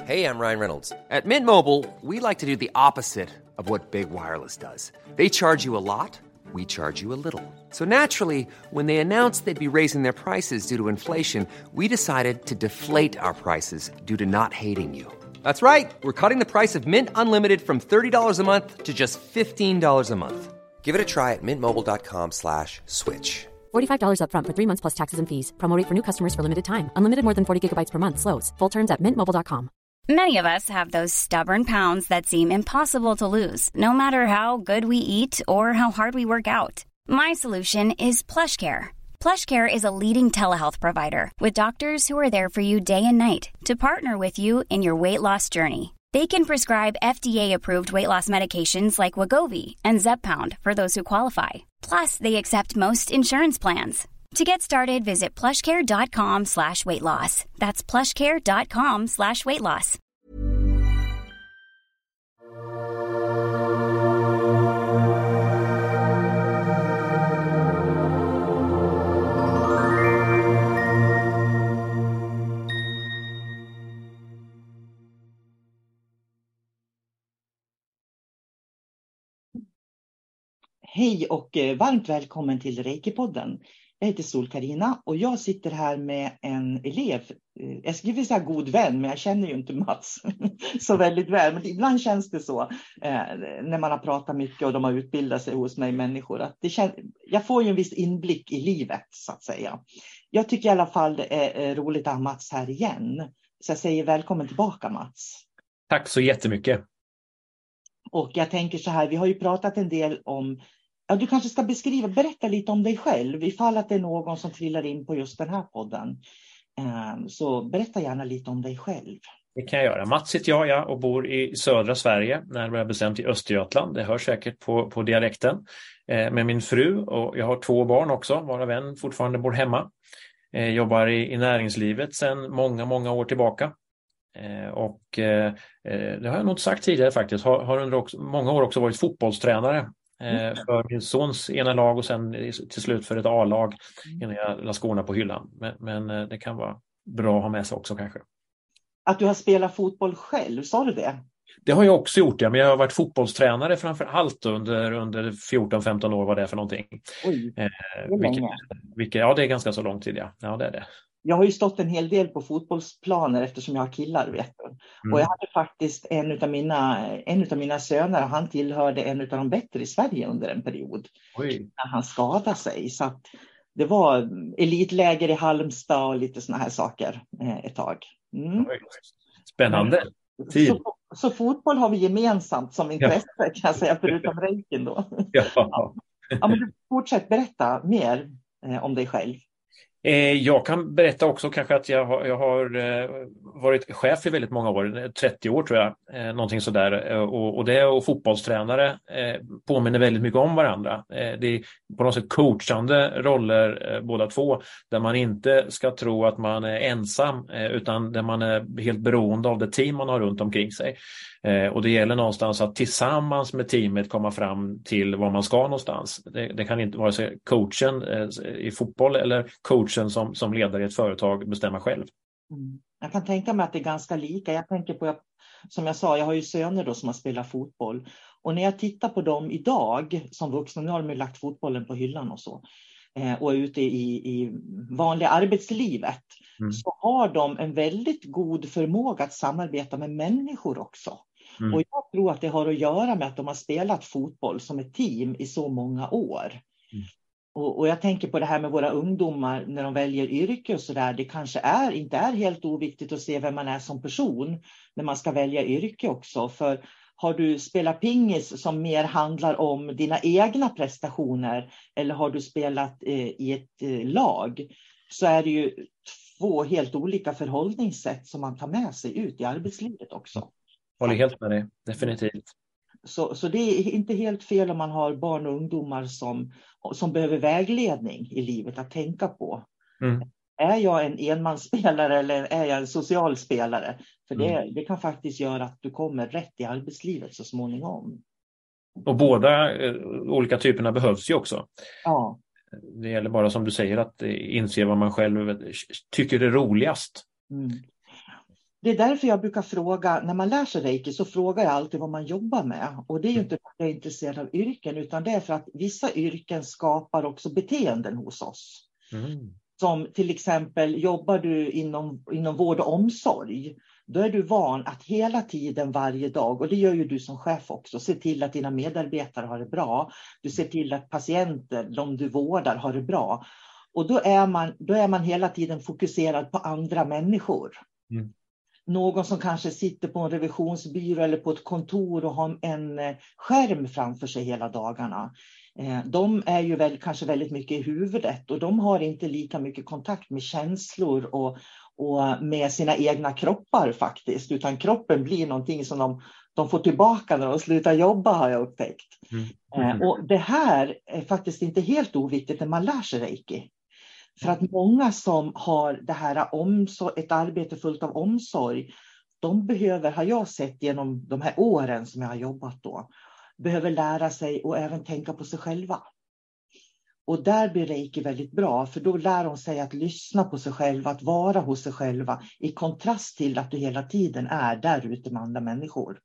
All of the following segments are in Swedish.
Hey, I'm Ryan Reynolds. At Mint Mobile, we like to do the opposite of what Big Wireless does. They charge you a lot, we charge you a little. So naturally, when they announced they'd be raising their prices due to inflation, we decided to deflate our prices due to not hating you. That's right. We're cutting the price of Mint Unlimited from $30 a month to just $15 a month. Give it a try at mintmobile.com/switch. $45 up front for 3 months plus taxes and fees. Promo rate for new customers for limited time. Unlimited more than 40 gigabytes per month slows. Full terms at mintmobile.com. Many of us have those stubborn pounds that seem impossible to lose, no matter how good we eat or how hard we work out. My solution is PlushCare. PlushCare is a leading telehealth provider with doctors who are there for you day and night to partner with you in your weight loss journey. They can prescribe FDA-approved weight loss medications like Wegovy and Zepbound for those who qualify. Plus, they accept most insurance plans. To get started, visit plushcare.com/weightloss. That's plushcare.com/weightloss. Hej och varmt välkommen till Reiki-podden. Jag heter Sol-Carina och jag sitter här med en elev. Jag skulle säga god vän, men jag känner ju inte Mats så väldigt väl. Men ibland känns det så när man har pratat mycket och de har utbildat sig hos mig människor. Att jag får ju en viss inblick i livet så att säga. Jag tycker i alla fall det är roligt att ha Mats här igen. Så jag säger välkommen tillbaka Mats. Tack så jättemycket. Och jag tänker så här, vi har ju pratat en del om... Ja, du kanske ska berätta lite om dig själv ifall att det är någon som trillar in på just den här podden. Så berätta gärna lite om dig själv. Det kan jag göra. Mats heter jag och bor i södra Sverige, närmare bestämt i Östergötland. Det hörs säkert på dialekten. Med min fru och jag har 2 barn också, varav en fortfarande bor hemma. Jobbar i näringslivet sedan många år tillbaka. Det har jag nog inte sagt tidigare faktiskt. Har under många år också varit fotbollstränare. För min sons ena lag och sen till slut för ett A-lag innan jag la skorna på hyllan. Men det kan vara bra att ha med sig också kanske. Att du har spelat fotboll själv, sa du det? Det har jag också gjort, ja, men jag har varit fotbollstränare framför allt under 14-15 år, vad det är för någonting. Oj, ja, det är ganska så lång tid, ja. Ja, det är det. Jag har ju stått en hel del på fotbollsplaner eftersom jag har killar, vet du. Och jag hade faktiskt en av mina söner, han tillhörde en av de bättre i Sverige under en period. Oj. När han skadade sig. Så att det var elitläger i Halmstad och lite såna här saker ett tag. Oj. Spännande. Så fotboll har vi gemensamt som intresse kan jag säga, förutom reikin då. Ja. Ja, men du fortsätt berätta mer om dig själv. Jag kan berätta också kanske att jag har varit chef i väldigt många år, 30 år tror jag, någonting sådär. Och det och fotbollstränare påminner väldigt mycket om varandra. Det är på något sätt coachande roller båda två, där man inte ska tro att man är ensam utan där man är helt beroende av det team man har runt omkring sig. Och det gäller någonstans att tillsammans med teamet komma fram till var man ska någonstans. Det kan inte vara så coachen i fotboll eller coachen som ledare i ett företag bestämma själv. Jag kan tänka mig att det är ganska lika. Jag tänker på, som jag sa, jag har ju söner då som har spelat fotboll. Och när jag tittar på dem idag som vuxna, nu har de ju lagt fotbollen på hyllan och så. Och är ute i vanliga arbetslivet. Så har de en väldigt god förmåga att samarbeta med människor också. Och jag tror att det har att göra med att de har spelat fotboll som ett team i så många år. Och jag tänker på det här med våra ungdomar när de väljer yrke och sådär. Det kanske inte är helt oviktigt att se vem man är som person när man ska välja yrke också. För har du spelat pingis som mer handlar om dina egna prestationer eller har du spelat i ett lag, så är det ju 2 helt olika förhållningssätt som man tar med sig ut i arbetslivet också. Håller helt med dig, definitivt. Så det är inte helt fel om man har barn och ungdomar som behöver vägledning i livet att tänka på. Är jag en enmansspelare eller är jag en social spelare? För det kan faktiskt göra att du kommer rätt i arbetslivet så småningom. Och båda olika typerna behövs ju också. Ja. Det gäller bara, som du säger, att inse vad man själv tycker är roligast. Det är därför jag brukar fråga, när man lär sig reiki så frågar jag alltid vad man jobbar med. Och det är ju inte för att jag är intresserad av yrken, utan det är för att vissa yrken skapar också beteenden hos oss. Som till exempel, jobbar du inom vård och omsorg, då är du van att hela tiden, varje dag, och det gör ju du som chef också, se till att dina medarbetare har det bra. Du ser till att patienter, de du vårdar, har det bra. Och då är man hela tiden fokuserad på andra människor. Någon som kanske sitter på en revisionsbyrå eller på ett kontor och har en skärm framför sig hela dagarna. De är ju kanske väldigt mycket i huvudet, och de har inte lika mycket kontakt med känslor och med sina egna kroppar faktiskt. Utan kroppen blir någonting som de får tillbaka när de slutar jobba, har jag upptäckt. Och det här är faktiskt inte helt oviktigt när man lär sig reiki. För att många som har det här ett arbete fullt av omsorg, de behöver, har jag sett genom de här åren som jag har jobbat då, behöver lära sig och även tänka på sig själva. Och där blir reiki väldigt bra, för då lär de sig att lyssna på sig själva, att vara hos sig själva, i kontrast till att du hela tiden är där ute med andra människor.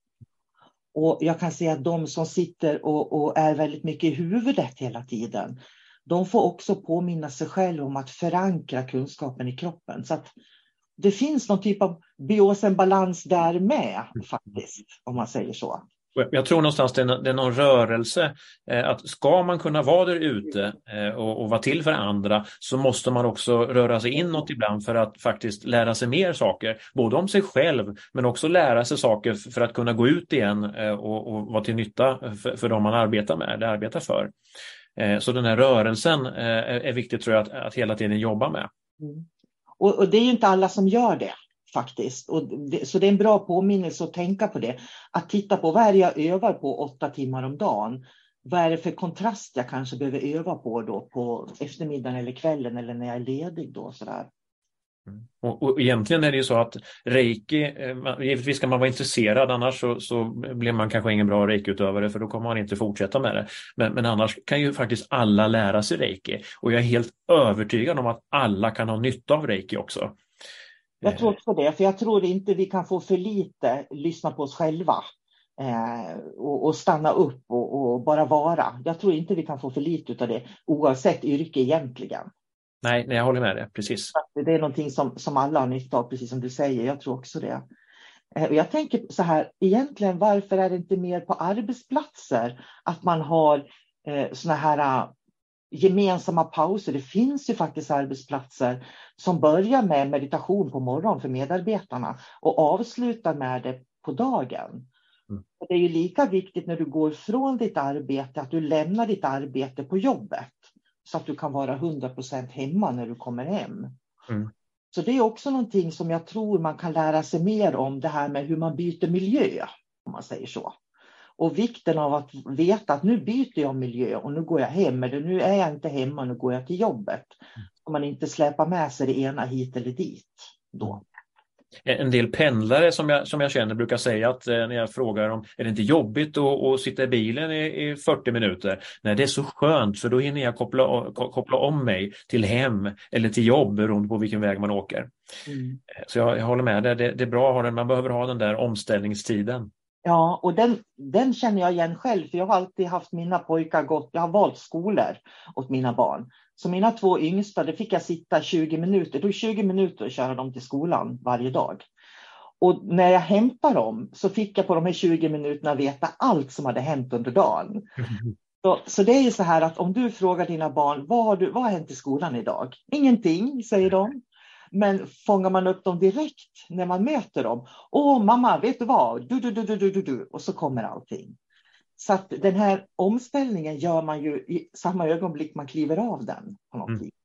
Och jag kan säga att de som sitter och är väldigt mycket i huvudet hela tiden, de får också påminna sig själva om att förankra kunskapen i kroppen. Så att det finns någon typ av biosenbalans där med faktiskt, om man säger så. Jag tror någonstans det är någon rörelse, att ska man kunna vara där ute och vara till för andra, så måste man också röra sig inåt ibland för att faktiskt lära sig mer saker, både om sig själv men också lära sig saker för att kunna gå ut igen och vara till nytta för de man arbetar med eller arbetar för. Så den här rörelsen är viktigt, tror jag, att hela tiden jobba med. Och det är ju inte alla som gör det faktiskt. Så det är en bra påminnelse att tänka på det. Att titta på, vad är det jag övar på 8 timmar om dagen? Vad är det för kontrast jag kanske behöver öva på då på eftermiddagen eller kvällen eller när jag är ledig då, sådär. Och egentligen är det ju så att reiki, givetvis ska man vara intresserad, annars så blir man kanske ingen bra reiki-utövare, för då kommer man inte fortsätta med det. Men annars kan ju faktiskt alla lära sig reiki, och jag är helt övertygad om att alla kan ha nytta av reiki också. Jag tror också det, för jag tror inte vi kan få för lite lyssna på oss själva och stanna upp och bara vara. Jag tror inte vi kan få för lite av det, oavsett yrke egentligen. Nej, jag håller med dig, precis. Det är någonting som alla har nytta av, precis som du säger. Jag tror också det. Jag tänker så här, egentligen varför är det inte mer på arbetsplatser att man har såna här gemensamma pauser? Det finns ju faktiskt arbetsplatser som börjar med meditation på morgonen för medarbetarna och avslutar med det på dagen. Det är ju lika viktigt när du går från ditt arbete att du lämnar ditt arbete på jobbet, så att du kan vara 100% hemma när du kommer hem. Så det är också någonting som jag tror man kan lära sig mer om, det här med hur man byter miljö, om man säger så. Och vikten av att veta att nu byter jag miljö och nu går jag hem, eller nu är jag inte hemma, nu går jag till jobbet. Så man inte släpar med sig det ena hit eller dit då. En del pendlare som jag känner brukar säga att när jag frågar om är det inte jobbigt att sitta i bilen i 40 minuter. Nej, det är så skönt, för då hinner jag koppla om mig till hem eller till jobb, beroende på vilken väg man åker. Så jag håller med, det är bra att ha den, man behöver ha den där omställningstiden. Ja, och den känner jag igen själv, för jag har alltid haft mina pojkar jag har valt skolor åt mina barn. Så mina 2 yngsta, det fick jag sitta 20 minuter. Det tog 20 minuter att köra dem till skolan varje dag. Och när jag hämtade dem så fick jag på de här 20 minuterna veta allt som hade hänt under dagen. Så det är ju så här att om du frågar dina barn, vad har hänt i skolan idag? Ingenting, säger de. Men fångar man upp dem direkt när man möter dem. Åh mamma, vet du vad? Du. Och så kommer allting. Så att den här omställningen gör man ju i samma ögonblick man kliver av den på något vis.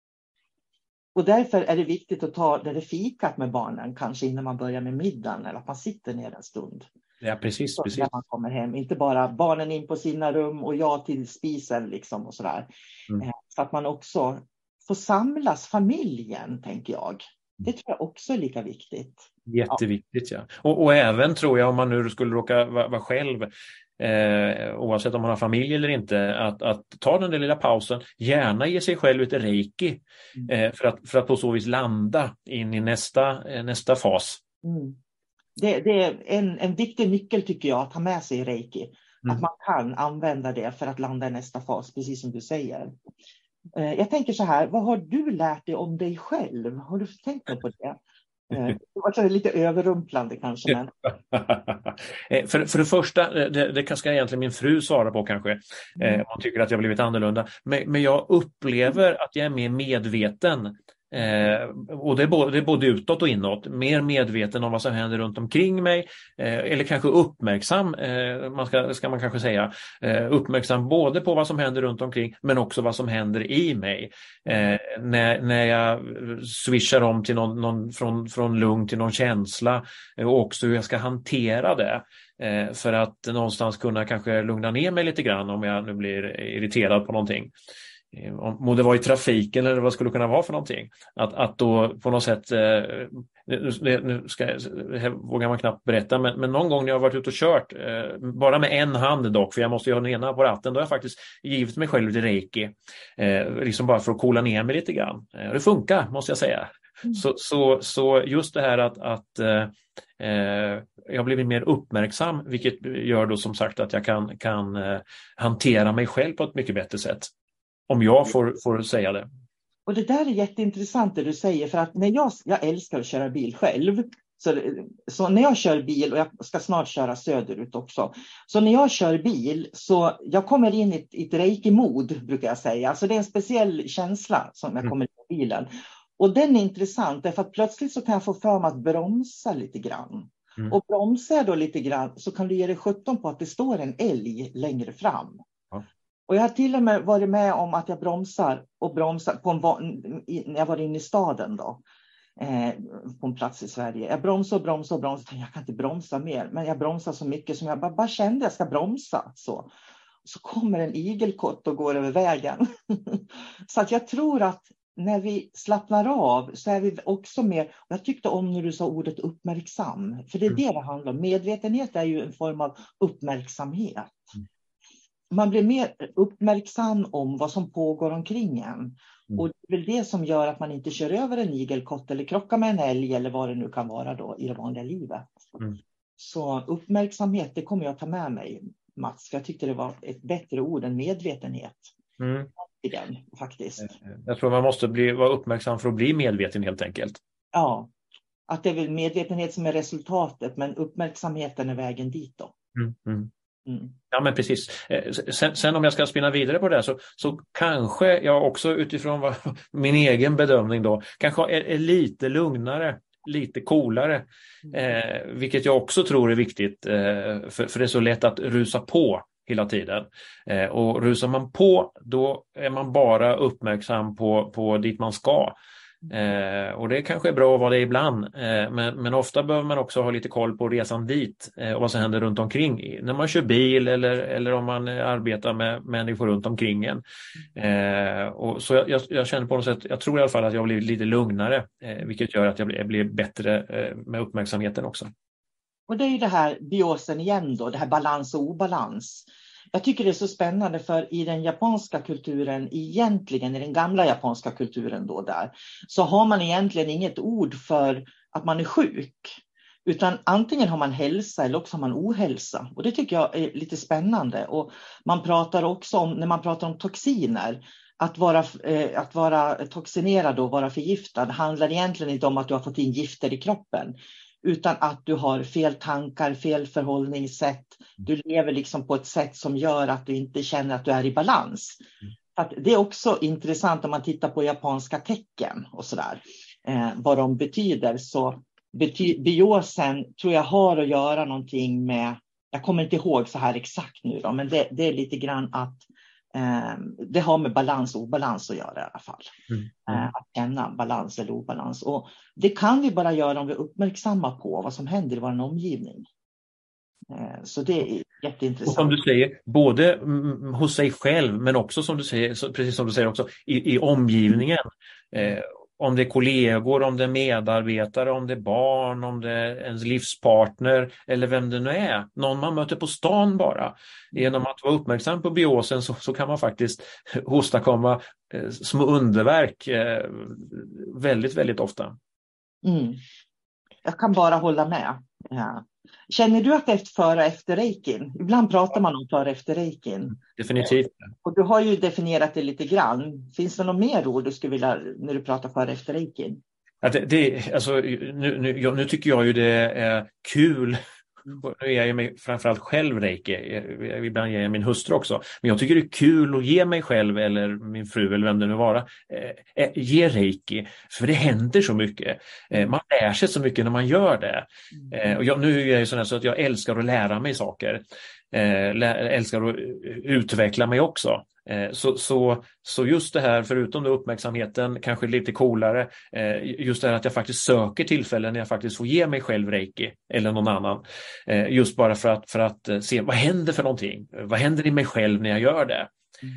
Och därför är det viktigt att ta det fikat med barnen, kanske innan man börjar med middagen, eller att man sitter ner en stund. Ja, precis. När man kommer hem, inte bara barnen in på sina rum och jag till spisen liksom och sådär. Så att man också får samlas, familjen, tänker jag. Det tror jag också är lika viktigt. Jätteviktigt, ja. Och även tror jag, om man nu skulle råka vara själv, oavsett om man har familj eller inte, att ta den där lilla pausen, gärna ge sig själv lite reiki för att på så vis landa in i nästa fas. Det är en viktig nyckel tycker jag att ha med sig i reiki. Att man kan använda det för att landa i nästa fas, precis som du säger. Jag tänker så här, vad har du lärt dig om dig själv? Har du tänkt på det? Det var lite överrumplande kanske. Men... för det första, det ska egentligen min fru svara på kanske. Hon tycker att jag har blivit annorlunda. Men jag upplever att jag är mer medveten. Och det är både utåt och inåt. Mer medveten om vad som händer runt omkring mig. Eller kanske uppmärksam, ska man kanske säga. Uppmärksam både på vad som händer runt omkring men också vad som händer i mig. När jag swishar om till någon från lugn till någon känsla. Och också hur jag ska hantera det. För att någonstans kunna kanske lugna ner mig lite grann om jag nu blir irriterad på någonting. Må det vara i trafiken eller vad skulle det kunna vara för någonting. Att då på något sätt, vågar man knappt berätta, men någon gång när jag har varit ute och kört, bara med en hand dock, för jag måste ju ha den ena på ratten, då har jag faktiskt givit mig själv lite reiki. Liksom bara för att coola ner mig lite grann. Det funkar, måste jag säga. Så just det här att jag har blivit mer uppmärksam, vilket gör då som sagt att jag kan hantera mig själv på ett mycket bättre sätt. Om jag får säga det. Och det där är jätteintressant det du säger, för att när jag älskar att köra bil själv. Så när jag kör bil, och jag ska snart köra söderut också. Så när jag kör bil så jag kommer in i ett reiki-mod brukar jag säga. Alltså det är en speciell känsla som jag kommer in i bilen. Och den är intressant därför att plötsligt så kan jag få för mig att bromsa lite grann. Och bromsar jag då lite grann så kan du ge dig 17 på att det står en älg längre fram. Och jag har till och med varit med om att jag bromsar när jag var inne i staden då. På en plats i Sverige. Jag bromsar. Jag kan inte bromsa mer. Men jag bromsar så mycket som jag bara kände jag ska bromsa. Så kommer en igelkott och går över vägen. Så att jag tror att när vi slappnar av så är vi också mer. Jag tyckte om när du sa ordet uppmärksam. För det är det handlar om. Medvetenhet är ju en form av uppmärksamhet. Man blir mer uppmärksam om vad som pågår omkring en. Och det är väl det som gör att man inte kör över en igelkott eller krockar med en älg eller vad det nu kan vara då i det vanliga livet. Så uppmärksamhet, det kommer jag att ta med mig, Mats. För jag tyckte det var ett bättre ord än medvetenhet. Igen, faktiskt. Jag tror man måste vara uppmärksam för att bli medveten helt enkelt. Ja, att det är väl medvetenhet som är resultatet, men uppmärksamheten är vägen dit då. Ja, men precis. Sen om jag ska spinna vidare på det så kanske jag också utifrån min egen bedömning då kanske är lite lugnare, lite coolare, vilket jag också tror är viktigt, för det är så lätt att rusa på hela tiden. Och rusar man på, då är man bara uppmärksam på dit man ska. Och det kanske är bra att vara det ibland, men ofta behöver man också ha lite koll på resan dit och vad som händer runt omkring när man kör bil eller om man arbetar med människor runt omkring en. Och så jag känner på något sätt, jag tror i alla fall att jag har blivit lite lugnare, vilket gör att jag blir bättre med uppmärksamheten också. Och det är ju det här biosen igen då, det här balans och obalans. Jag tycker det är så spännande, för i den japanska kulturen, egentligen i den gamla japanska kulturen då där, så har man egentligen inget ord för att man är sjuk. Utan antingen har man hälsa eller också har man ohälsa. Och det tycker jag är lite spännande. Och man pratar också om, när man pratar om toxiner, att vara toxinerad och vara förgiftad handlar egentligen inte om att du har fått in gifter i kroppen. Utan att du har fel tankar, fel förhållningssätt. Du lever liksom på ett sätt som gör att du inte känner att du är i balans. Att det är också intressant om man tittar på japanska tecken och sådär. Vad de betyder. Så biosen tror jag har att göra någonting med, jag kommer inte ihåg så här exakt nu då, men det är lite grann att det har med balans och obalans att göra i alla fall. Att känna balans eller obalans. Och det kan vi bara göra om vi är uppmärksamma på vad som händer i vår omgivning. Så det är jätteintressant. Och som du säger, både hos sig själv men också som du säger, precis som du säger också i omgivningen. Om det är kollegor, om det är medarbetare, om det är barn, om det är ens livspartner eller vem det nu är. Någon man möter på stan bara. Genom att vara uppmärksam på biosen så kan man faktiskt åstadkomma små underverk väldigt, väldigt ofta. Jag kan bara hålla med. Ja. Känner du att det är före och efter reikin? Ibland pratar man om före och efter reikin. Definitivt. Och du har ju definierat det lite grann. Finns det något mer ord du skulle vilja när du pratar före och efter reikin? Alltså, nu tycker jag ju det är kul. Nu ger jag mig framförallt själv reiki. Ibland ger jag min hustru också. Men jag tycker det är kul att ge mig själv eller min fru eller vem det nu vara. Ge reiki. För det händer så mycket. Man lär sig så mycket när man gör det. Och nu är jag ju sån så att jag älskar att lära mig saker. Älskar att utveckla mig också. Så just det här, förutom uppmärksamheten, kanske lite coolare, just det här att jag faktiskt söker tillfällen när jag faktiskt får ge mig själv reiki eller någon annan. Just bara för att se vad händer för någonting. Vad händer i mig själv när jag gör det?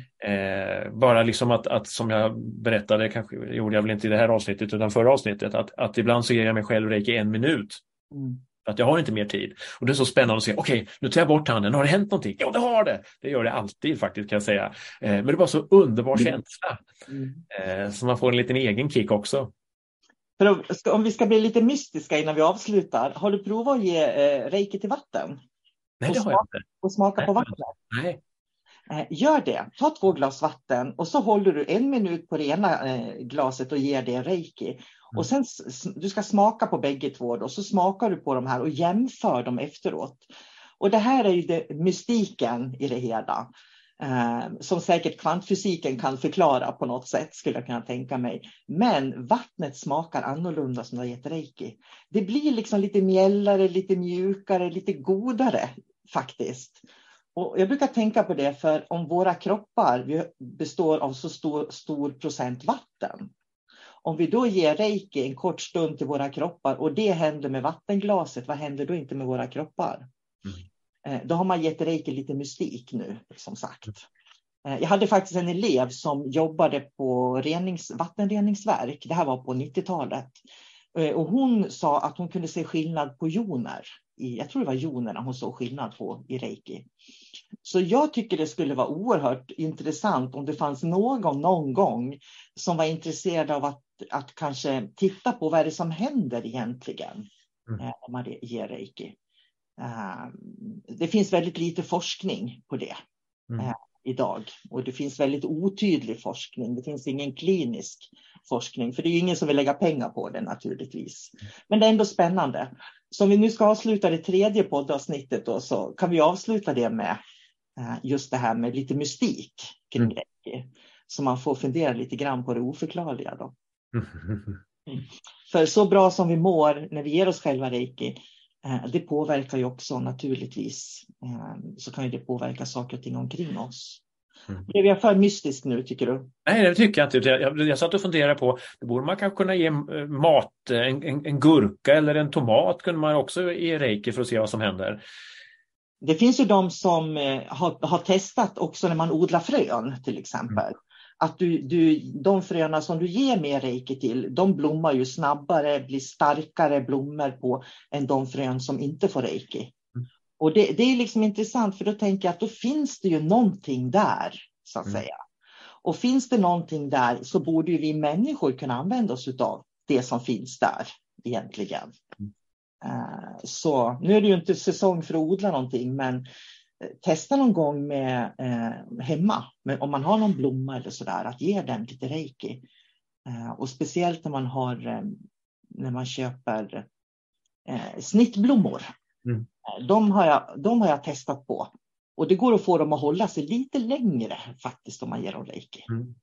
Bara liksom att som jag berättade, kanske gjorde jag väl inte i det här avsnittet utan förra avsnittet, att ibland så ger jag mig själv reiki 1 minut. Att jag har inte mer tid. Och det är så spännande att se, okej, nu tar jag bort handen. Har det hänt någonting? Ja, det har det. Det gör det alltid faktiskt, kan jag säga. Men det är bara så underbar känsla. Så man får en liten egen kick också. För om vi ska bli lite mystiska innan vi avslutar. Har du provat att ge reiki till vatten? Nej, det har jag inte. Och smaka på vattnet? Nej. Gör det. Ta 2 glas vatten och så håller du 1 minut på det ena glaset och ger det reiki. Och sen du ska smaka på bägge 2 då, så smakar du på de här och jämför dem efteråt. Och det här är ju mystiken i det hela. Som säkert kvantfysiken kan förklara på något sätt, skulle jag kunna tänka mig. Men vattnet smakar annorlunda som det har gett reiki. Det blir liksom lite mjällare, lite mjukare, lite godare faktiskt. Och jag brukar tänka på det, för om våra kroppar består av så stor procent vatten. Om vi då ger reiki en kort stund till våra kroppar och det händer med vattenglaset, vad händer då inte med våra kroppar? Då har man gett reiki lite mystik nu, som sagt. Jag hade faktiskt en elev som jobbade på vattenreningsverk. Det här var på 90-talet. Och hon sa att hon kunde se skillnad på joner. Jag tror det var jonerna hon såg skillnad på i reiki. Så jag tycker det skulle vara oerhört intressant om det fanns någon gång som var intresserad av att kanske titta på vad är det som händer egentligen när man ger reiki. Det finns väldigt lite forskning på det idag. Och det finns väldigt otydlig forskning. Det finns ingen klinisk forskning. För det är ju ingen som vill lägga pengar på det naturligtvis. Men det är ändå spännande. Så om vi nu ska avsluta det 3:e poddavsnittet då, så kan vi avsluta det med just det här med lite mystik kring reiki. Så man får fundera lite grann på det oförklarliga då. För så bra som vi mår när vi ger oss själva reiki, det påverkar ju också naturligtvis. Så kan ju det påverka saker och ting omkring oss. Blev jag för mystisk nu, tycker du? Nej, det tycker jag inte. Jag satt och funderade på, det borde man kanske kunna ge mat, en gurka eller en tomat kunde man också ge reiki för att se vad som händer. Det finns ju de som har testat också när man odlar frön till exempel. Att de fröna som du ger mer reiki till, de blommar ju snabbare, blir starkare blommor på än de frön som inte får reiki. Och det är liksom intressant, för då tänker jag att då finns det ju någonting där, så att säga. Och finns det någonting där så borde ju vi människor kunna använda oss av det som finns där egentligen. Så nu är det ju inte säsong för att odla någonting, men testa någon gång med hemma, om man har någon blomma eller sådär, att ge den lite reiki. Och speciellt när man köper snittblommor. De har jag testat på. Och det går att få dem att hålla sig lite längre faktiskt om man ger dem reiki.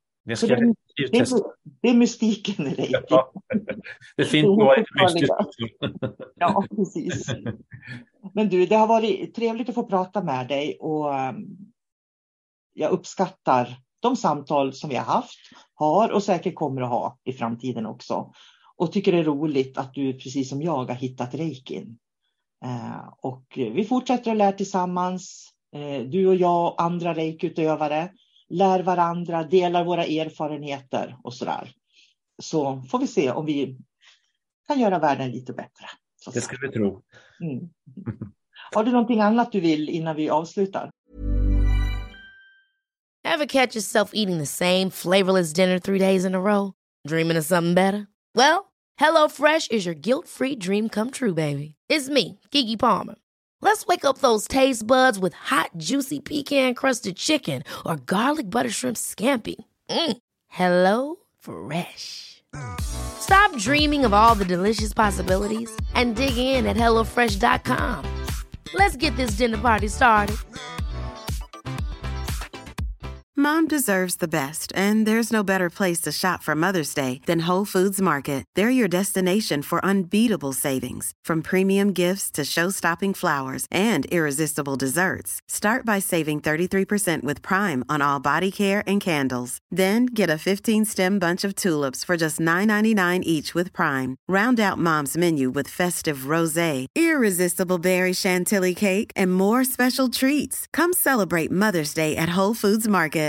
Det är mystiken i reiki. Ja, det finns mystiskt. Ja, precis. Men du, det har varit trevligt att få prata med dig, och jag uppskattar de samtal som vi har och säkert kommer att ha i framtiden också. Och tycker det är roligt att du, precis som jag, har hittat reikin. Och vi fortsätter att lära tillsammans. Du och jag och andra reikiutövare lär varandra, delar våra erfarenheter och sådär. Så får vi se om vi kan göra världen lite bättre. Det ska vi tro. Har du någonting annat du vill innan vi avslutar? Ever catch yourself eating the same flavorless dinner 3 days in a row? Dreaming of something better? Well, HelloFresh is your guilt-free dream come true, baby. It's me, Keke Palmer. Let's wake up those taste buds with hot, juicy pecan-crusted chicken or garlic butter shrimp scampi. Hello Fresh. Stop dreaming of all the delicious possibilities and dig in at HelloFresh.com. Let's get this dinner party started. Mom deserves the best, and there's no better place to shop for Mother's Day than Whole Foods Market. They're your destination for unbeatable savings, from premium gifts to show-stopping flowers and irresistible desserts. Start by saving 33% with Prime on all body care and candles. Then get a 15-stem bunch of tulips for just $9.99 each with Prime. Round out Mom's menu with festive rosé, irresistible berry chantilly cake, and more special treats. Come celebrate Mother's Day at Whole Foods Market.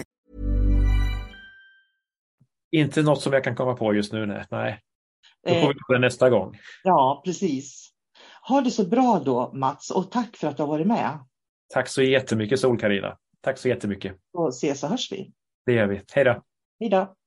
Inte något som jag kan komma på just nu. Nej. Då får vi ta det nästa gång. Ja, precis. Ha det så bra då, Mats. Och tack för att du har varit med. Tack så jättemycket, Sol-Carina. Tack så jättemycket. Och ses och hörs vi. Det gör vi. Hej då. Hej då.